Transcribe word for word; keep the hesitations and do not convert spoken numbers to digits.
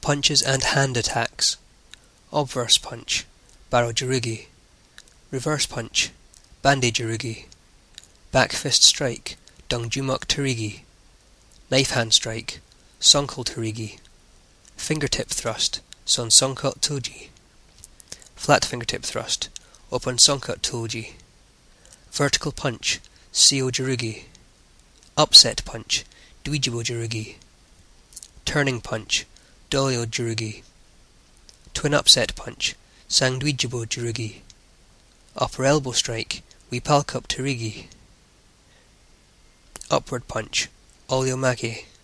Punches and hand attacks. Obverse punch, Baro-Jurugi. Reverse punch, Bande-Jurugi. Back fist strike, Dongjumok-Tarigi. Knife hand strike, Sonkel-Tarigi. Fingertip thrust, Son-Sonkot-Toji. Flat fingertip thrust, Open-Sonkot-Toji. Vertical punch, Seo-Jurugi. Upset punch, Duijibo-Jurugi. Turning punch, Doryo-Jurugi. Twin upset punch, Sangduijibo-Jurugi. Upper elbow strike, Wipalkup-Tarigi. Upward punch, Oryomake.